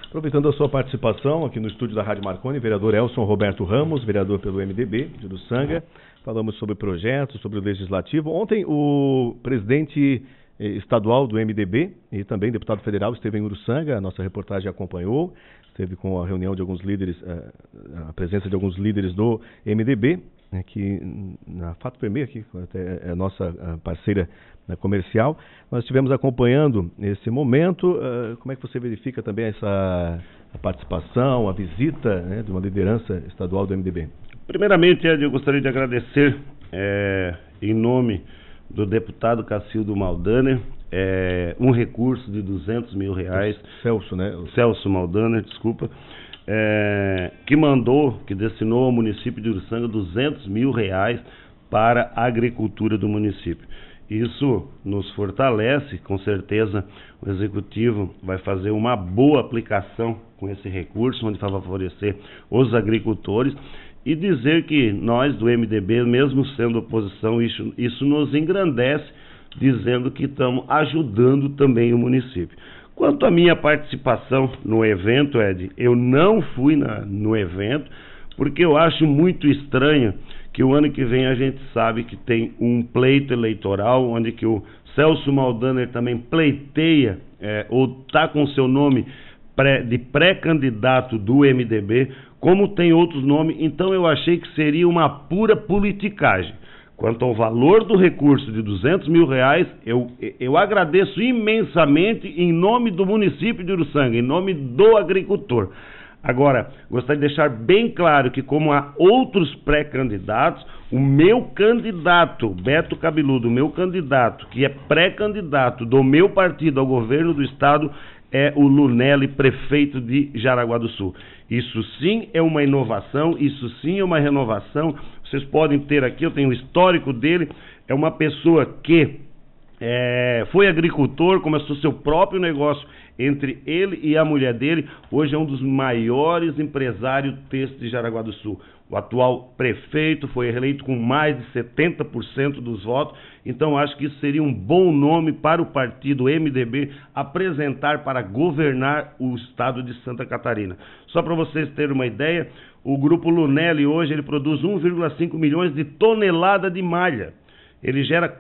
Aproveitando a sua participação aqui no estúdio da Rádio Marconi, vereador Elson Roberto Ramos, vereador pelo MDB de Uruçanga, falamos sobre projetos, sobre o Legislativo. Ontem o presidente estadual do MDB e também deputado federal esteve em Uruçanga, a nossa reportagem acompanhou, esteve com a reunião de alguns líderes, a presença de alguns líderes do MDB, que na Fato Premier, que é a nossa parceira comercial, nós estivemos acompanhando esse momento. Como é que você verifica também a participação, a visita, né, de uma liderança estadual do MDB? Primeiramente, Ed, eu gostaria de agradecer em nome do deputado Cacildo Maldaner, um recurso de R$200 mil. Celso, né? Celso Maldaner, desculpa. Que destinou ao município de Uruçanga R$200 mil para a agricultura do município. Isso nos fortalece, com certeza o Executivo vai fazer uma boa aplicação com esse recurso, onde vai favorecer os agricultores, e dizer que nós do MDB, mesmo sendo oposição, isso nos engrandece, dizendo que estamos ajudando também o município. Quanto à minha participação no evento, Ed, eu não fui no evento, porque eu acho muito estranho que o ano que vem a gente sabe que tem um pleito eleitoral, onde que o Celso Maldaner também pleiteia, ou está com seu nome de pré-candidato do MDB, como tem outros nomes. Então eu achei que seria uma pura politicagem. Quanto ao valor do recurso de R$200 mil, eu agradeço imensamente em nome do município de Uruçanga, em nome do agricultor. Agora, gostaria de deixar bem claro que, como há outros pré-candidatos, o meu candidato, Beto Cabeludo, o meu candidato, que é pré-candidato do meu partido ao governo do estado, é o Lunelli, prefeito de Jaraguá do Sul. Isso sim é uma inovação, isso sim é uma renovação. Vocês podem ter aqui, eu tenho o histórico dele, é uma pessoa que foi agricultor, começou seu próprio negócio entre ele e a mulher dele, hoje é um dos maiores empresários têxteis de Jaraguá do Sul. O atual prefeito foi eleito com mais de 70% dos votos, então acho que isso seria um bom nome para o partido MDB apresentar para governar o estado de Santa Catarina. Só para vocês terem uma ideia, o grupo Lunelli hoje ele produz 1,5 milhões de toneladas de malha, ele gera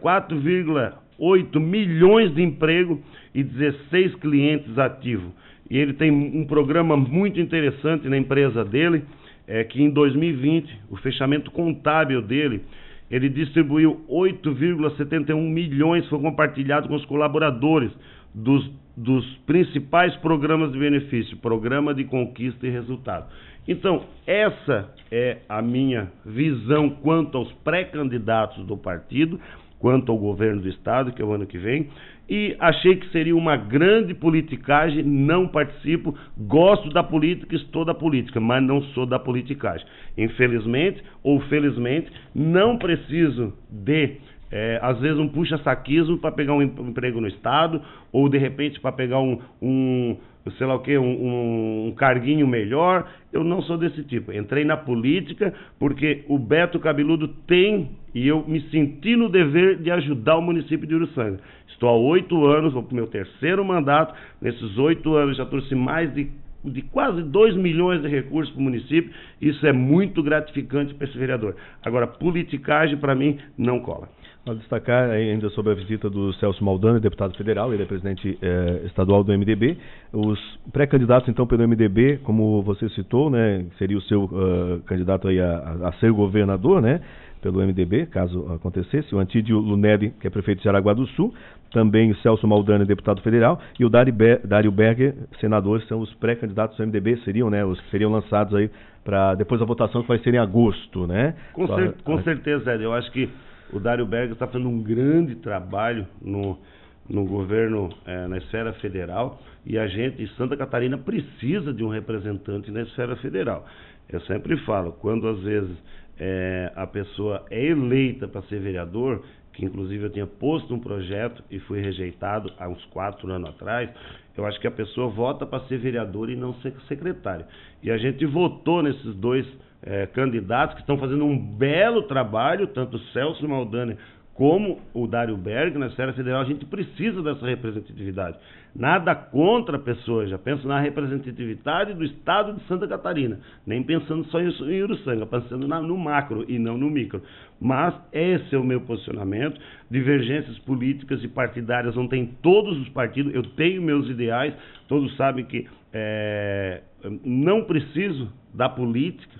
4,8 milhões de emprego e 16 clientes ativos. E ele tem um programa muito interessante na empresa dele, que em 2020, o fechamento contábil dele, ele distribuiu 8,71 milhões, foi compartilhado com os colaboradores dos principais programas de benefício, Programa de Conquista e Resultado. Então, essa é a minha visão quanto aos pré-candidatos do partido, quanto ao governo do estado, que é o ano que vem, e achei que seria uma grande politicagem. Não participo, gosto da política, estou da política, mas não sou da politicagem. Infelizmente ou felizmente, não preciso de, às vezes, um puxa-saquismo para pegar um emprego no estado, ou de repente para pegar um carguinho melhor. Eu não sou desse tipo. Entrei na política porque o Beto Cabeludo tem, e eu me senti no dever de ajudar o município de Uruçanga. Estou há 8 anos, vou para o meu 3º mandato. Nesses 8 anos já trouxe mais de quase 2 milhões de recursos para o município. Isso é muito gratificante para esse vereador. Agora, politicagem para mim não cola. Vou destacar ainda sobre a visita do Celso Maldaner, deputado federal, ele é presidente estadual do MDB. Os pré-candidatos, então, pelo MDB, como você citou, né, seria o seu candidato aí a ser governador, né, pelo MDB, caso acontecesse, o Antídio Lunelli, que é prefeito de Jaraguá do Sul, também o Celso Maldaner, deputado federal, e o Dário Berger, senador, são os pré-candidatos do MDB, seriam, né, os que seriam lançados aí para depois da votação, que vai ser em agosto, né? Com certeza, Ed, eu acho que o Dário Berger está fazendo um grande trabalho no governo, na esfera federal, e a gente, Santa Catarina, precisa de um representante na esfera federal. Eu sempre falo, quando às vezes a pessoa é eleita para ser vereador, que inclusive eu tinha posto um projeto e fui rejeitado há uns 4 anos atrás, eu acho que a pessoa vota para ser vereador e não ser secretário. E a gente votou nesses dois candidatos que estão fazendo um belo trabalho, tanto o Celso Maldaner como o Dário Berg, na esfera federal, a gente precisa dessa representatividade. Nada contra a pessoa, já penso na representatividade do estado de Santa Catarina, nem pensando só em Uruçanga, pensando no macro e não no micro. Mas esse é o meu posicionamento. Divergências políticas e partidárias não tem todos os partidos, eu tenho meus ideais, todos sabem que não preciso da política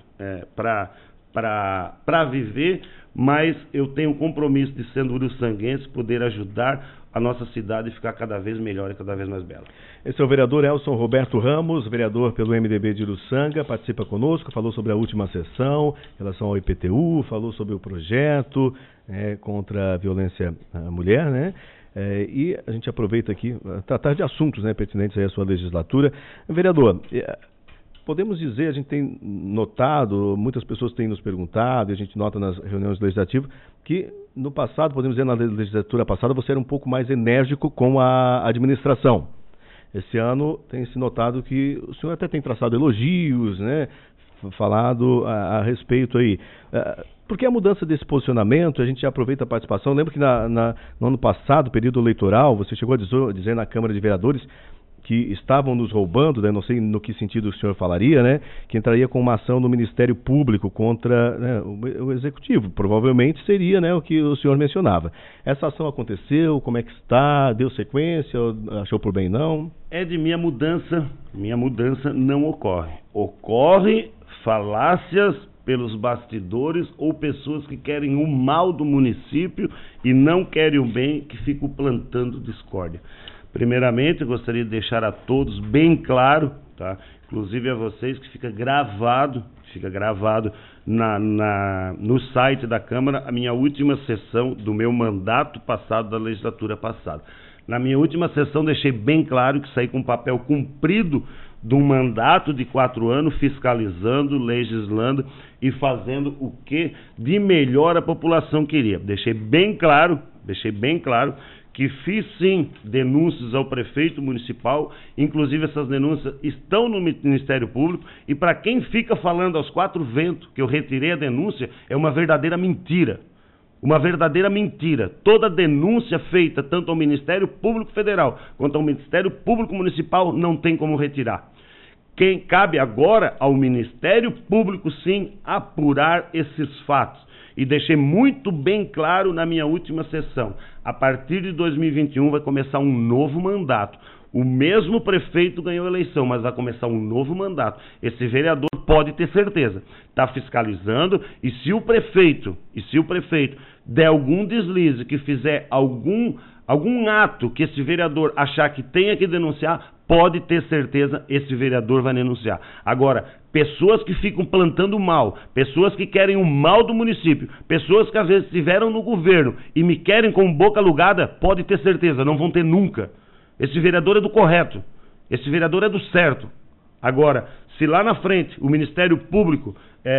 para viver, mas eu tenho o compromisso de, sendo uruçanguense, poder ajudar a nossa cidade a ficar cada vez melhor e cada vez mais bela. Esse é o vereador Elson Roberto Ramos, vereador pelo MDB de Uruçanga, participa conosco, falou sobre a última sessão em relação ao IPTU, falou sobre o projeto contra a violência à mulher, né? E a gente aproveita aqui tratar de assuntos, né, pertinentes à sua legislatura. Vereador, podemos dizer, a gente tem notado, muitas pessoas têm nos perguntado, e a gente nota nas reuniões legislativas, que no passado, podemos dizer, na legislatura passada, você era um pouco mais enérgico com a administração. Esse ano tem se notado que o senhor até tem traçado elogios, né, falado a respeito aí. Por que a mudança desse posicionamento? A gente já aproveita a participação. Lembro que no ano passado, período eleitoral, você chegou a dizer na Câmara de Vereadores que estavam nos roubando, né, não sei no que sentido o senhor falaria, né, que entraria com uma ação no Ministério Público contra, né, o Executivo. Provavelmente seria, né, o que o senhor mencionava. Essa ação aconteceu? Como é que está? Deu sequência? Achou por bem não? Minha mudança não ocorre. Ocorre falácias pelos bastidores ou pessoas que querem o mal do município e não querem o bem, que ficam plantando discórdia. Primeiramente, eu gostaria de deixar a todos bem claro, tá? Inclusive a vocês, que fica gravado no site da Câmara, a minha última sessão do meu mandato passado, da legislatura passada. Na minha última sessão, deixei bem claro que saí com um papel cumprido de um mandato de 4 anos, fiscalizando, legislando e fazendo o que de melhor a população queria. Deixei bem claro que fiz sim denúncias ao prefeito municipal, inclusive essas denúncias estão no Ministério Público, e para quem fica falando aos 4 ventos que eu retirei a denúncia, é uma verdadeira mentira. Uma verdadeira mentira. Toda denúncia feita tanto ao Ministério Público Federal quanto ao Ministério Público Municipal não tem como retirar. Quem cabe agora ao Ministério Público sim apurar esses fatos. E deixei muito bem claro na minha última sessão, a partir de 2021 vai começar um novo mandato. O mesmo prefeito ganhou a eleição, mas vai começar um novo mandato. Esse vereador pode ter certeza, está fiscalizando, e se o prefeito der algum deslize, que fizer algum ato que esse vereador achar que tenha que denunciar, pode ter certeza, esse vereador vai denunciar. Agora, pessoas que ficam plantando mal, pessoas que querem o mal do município, pessoas que às vezes estiveram no governo e me querem com boca alugada, pode ter certeza, não vão ter nunca. Esse vereador é do correto, esse vereador é do certo. Agora, se lá na frente o Ministério Público,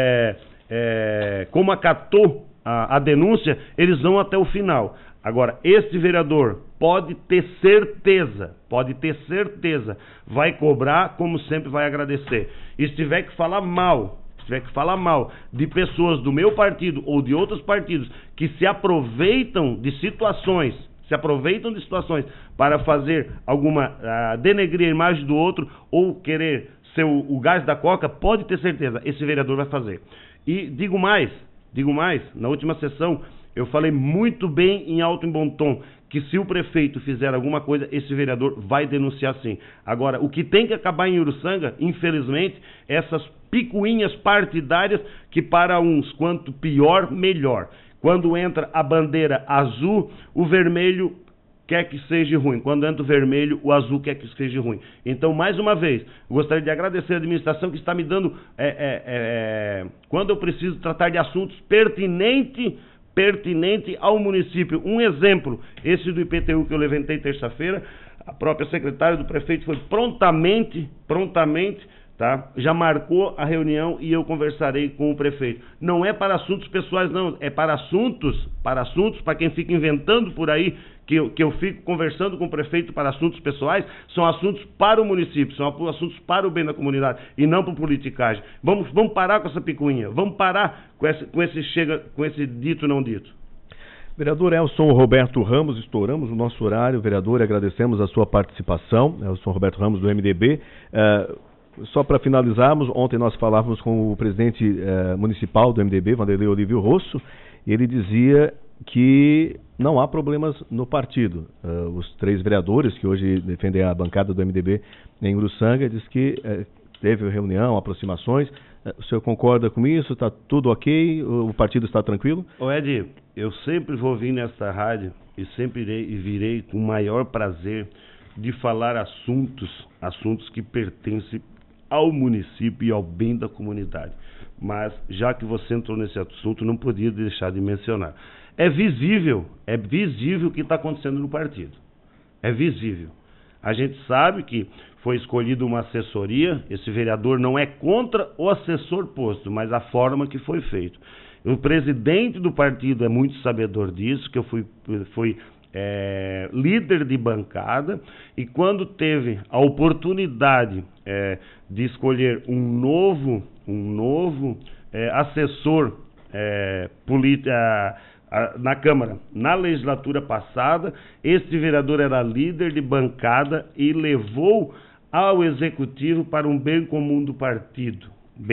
como acatou a denúncia, eles vão até o final. Agora, esse vereador pode ter certeza, vai cobrar, como sempre vai agradecer. E se tiver que falar mal de pessoas do meu partido ou de outros partidos que se aproveitam de situações para fazer denegrir a imagem do outro ou querer ser o gás da coca, pode ter certeza, esse vereador vai fazer. E digo mais, na última sessão eu falei muito bem em alto e bom tom que se o prefeito fizer alguma coisa, esse vereador vai denunciar sim. Agora, o que tem que acabar em Uruçanga, infelizmente, essas picuinhas partidárias que para uns, quanto pior, melhor. Quando entra a bandeira azul, o vermelho quer que seja ruim. Quando entra o vermelho, o azul quer que seja ruim. Então, mais uma vez, gostaria de agradecer a administração que está me dando, quando eu preciso tratar de assuntos pertinente ao município. Um exemplo, esse do IPTU que eu levantei terça-feira, a própria secretária do prefeito foi prontamente, tá? Já marcou a reunião e eu conversarei com o prefeito. Não é para assuntos pessoais não, é para quem fica inventando por aí que eu fico conversando com o prefeito para assuntos pessoais, são assuntos para o município, são assuntos para o bem da comunidade e não por politicagem. Vamos parar com essa picuinha, vamos parar com esse dito não dito. Vereador Elson Roberto Ramos, estouramos o nosso horário. Vereador, agradecemos a sua participação. Elson Roberto Ramos, do MDB. Só para finalizarmos, ontem nós falávamos com o presidente municipal do MDB, Vanderlei Olívio Rosso, e ele dizia que não há problemas no partido. Os 3 vereadores que hoje defendem a bancada do MDB em Uruçanga diz que teve reunião, aproximações. O senhor concorda com isso? Está tudo ok? O partido está tranquilo? Ô Ed, eu sempre vou vir nesta rádio e sempre irei e virei com o maior prazer de falar assuntos que pertencem ao município e ao bem da comunidade. Mas, já que você entrou nesse assunto, não podia deixar de mencionar. É visível o que está acontecendo no partido. É visível. A gente sabe que foi escolhida uma assessoria, esse vereador não é contra o assessor posto, mas a forma que foi feito. O presidente do partido é muito sabedor disso, que eu fui líder de bancada, e quando teve a oportunidade de escolher um novo assessor político na Câmara, na legislatura passada, este vereador era líder de bancada e levou ao Executivo para um bem comum do partido.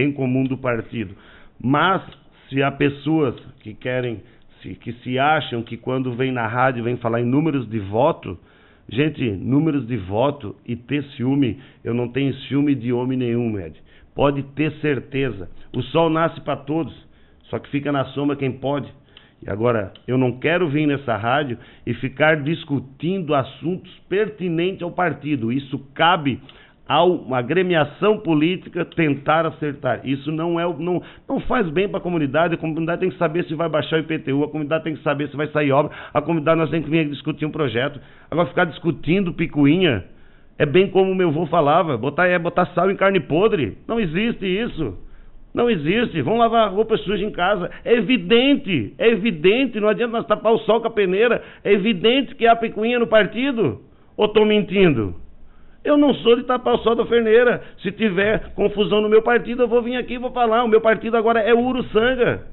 Mas, se há pessoas que que se acham que quando vem na rádio vem falar em números de voto, gente, números de voto e ter ciúme, eu não tenho ciúme de homem nenhum, Ed. Pode ter certeza. O sol nasce para todos, só que fica na sombra quem pode. E agora, eu não quero vir nessa rádio e ficar discutindo assuntos pertinentes ao partido. Isso cabe a uma agremiação política tentar acertar. Isso não faz bem para a comunidade tem que saber se vai baixar o IPTU, a comunidade tem que saber se vai sair obra, a comunidade nós temos que vir discutir um projeto. Agora ficar discutindo picuinha, é bem como o meu avô falava, botar sal em carne podre. Não existe isso. Não existe. Vão lavar roupa suja em casa. É evidente, não adianta nós tapar o sol com a peneira. É evidente que há picuinha no partido. Ou estou mentindo? Eu não sou de tapar o sol da ferneira. Se tiver confusão no meu partido, eu vou vir aqui e vou falar. O meu partido agora é Uruçanga.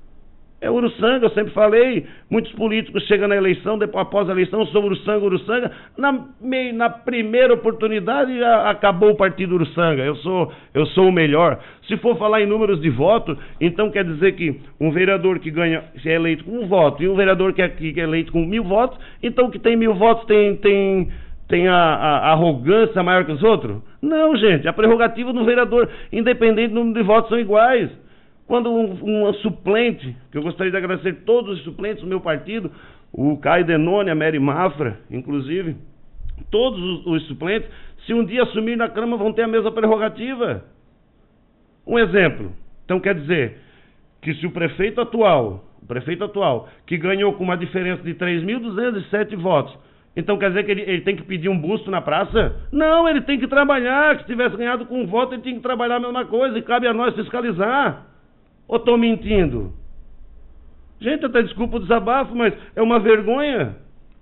É Uruçanga, eu sempre falei. Muitos políticos chegam na eleição, depois, após a eleição, eu sou Uruçanga. Na primeira oportunidade, já acabou o partido Uruçanga. Eu sou o melhor. Se for falar em números de voto, então quer dizer que um vereador que ganha, é eleito com 1 voto, e um vereador que é eleito com 1000 votos, então que tem 1000 votos tem a arrogância maior que os outros? Não, gente. A prerrogativa do vereador, independente do número de votos, são iguais. Quando um suplente, que eu gostaria de agradecer todos os suplentes do meu partido, o Caio Denoni, a Mary Mafra, inclusive, todos os suplentes, se um dia assumir na Câmara, vão ter a mesma prerrogativa. Um exemplo. Então quer dizer que se o prefeito atual, que ganhou com uma diferença de 3.207 votos, então quer dizer que ele tem que pedir um busto na praça? Não, ele tem que trabalhar, que se tivesse ganhado com 1 voto, ele tinha que trabalhar a mesma coisa, e cabe a nós fiscalizar. Ou estou mentindo? Gente, até desculpa o desabafo, mas é uma vergonha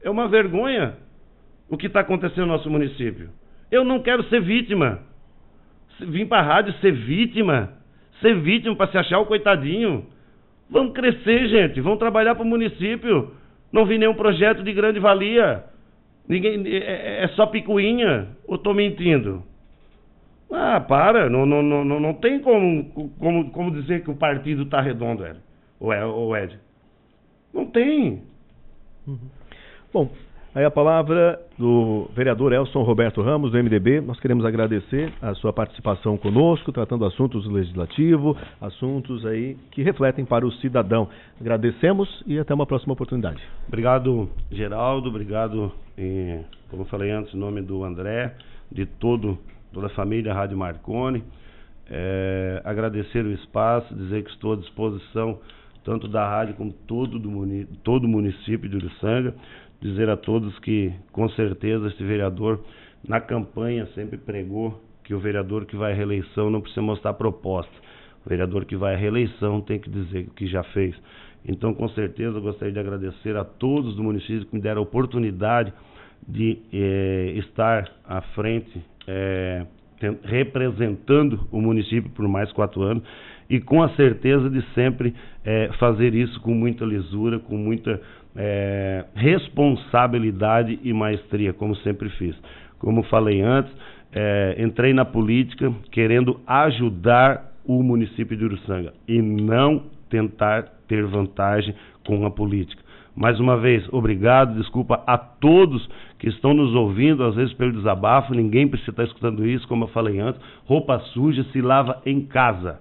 o que está acontecendo no nosso município. Eu não quero ser vítima. Vim para a rádio ser vítima para se achar o coitadinho. Vamos crescer, gente, vamos trabalhar para o município. Não vi nenhum projeto de grande valia. É só picuinha. Ou estou mentindo? Ah, para, não tem como dizer que o partido está redondo, Ed. Não tem. Bom, aí a palavra do vereador Elson Roberto Ramos, do MDB. Nós queremos agradecer a sua participação conosco, tratando assuntos legislativos, assuntos aí que refletem para o cidadão. Agradecemos e até uma próxima oportunidade. Obrigado, Geraldo, obrigado, como eu falei antes, em nome do André, de toda a família Rádio Marconi, agradecer o espaço, dizer que estou à disposição tanto da rádio como todo o município de Uruçanga, dizer a todos que com certeza este vereador na campanha sempre pregou que o vereador que vai à reeleição não precisa mostrar proposta, o vereador que vai à reeleição tem que dizer o que já fez. Então com certeza eu gostaria de agradecer a todos do município que me deram a oportunidade de estar à frente representando o município por mais 4 anos e com a certeza de sempre fazer isso com muita lisura, com muita responsabilidade e maestria, como sempre fiz. Como falei antes, entrei na política querendo ajudar o município de Uruçanga e não tentar ter vantagem com a política. Mais uma vez, obrigado, desculpa a todos que estão nos ouvindo, às vezes pelo desabafo, ninguém precisa estar escutando isso, como eu falei antes, roupa suja se lava em casa.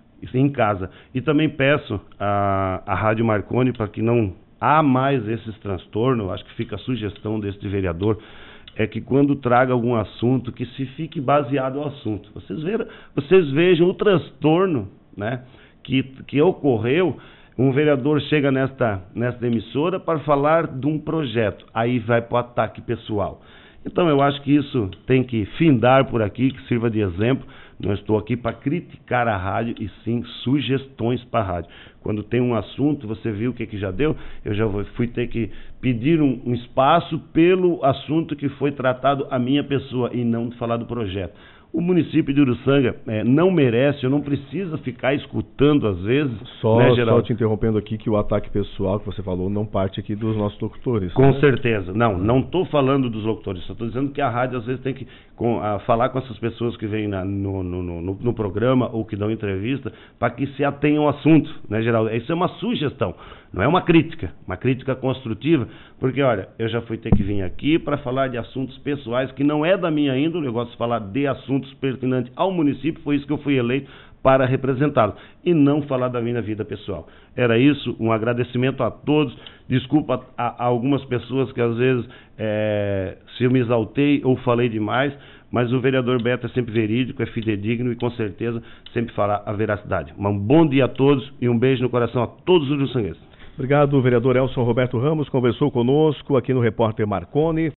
E também peço à Rádio Marconi para que não há mais esses transtornos, acho que fica a sugestão deste vereador, é que quando traga algum assunto, que se fique baseado no assunto. Vocês vejam o transtorno, né, que ocorreu. Um vereador chega nesta emissora para falar de um projeto, aí vai para o ataque pessoal. Então eu acho que isso tem que findar por aqui, que sirva de exemplo. Não estou aqui para criticar a rádio, e sim sugestões para a rádio. Quando tem um assunto, você viu o que já deu, eu já fui ter que pedir um espaço pelo assunto que foi tratado a minha pessoa e não falar do projeto. O município de Uruçanga não merece, eu não preciso ficar escutando às vezes. Só te interrompendo aqui, que o ataque pessoal que você falou não parte aqui dos nossos locutores. Com certeza. Não estou falando dos locutores, só estou dizendo que a rádio às vezes tem que falar com essas pessoas que vêm no programa ou que dão entrevista, para que se atenham ao assunto, né, Geraldo? Isso é uma sugestão, não é uma crítica construtiva, porque olha, eu já fui ter que vir aqui para falar de assuntos pessoais que não é da minha índole, eu gosto de falar de assuntos pertinentes ao município, foi isso que eu fui eleito para representá-lo, e não falar da minha vida pessoal. Era isso, um agradecimento a todos, desculpa a algumas pessoas que às vezes se eu me exaltei ou falei demais, mas o vereador Beto é sempre verídico, é fidedigno e com certeza sempre fará a veracidade. Um bom dia a todos e um beijo no coração a todos os uruçanguenses. Obrigado, vereador Elson Roberto Ramos, conversou conosco aqui no Repórter Marconi.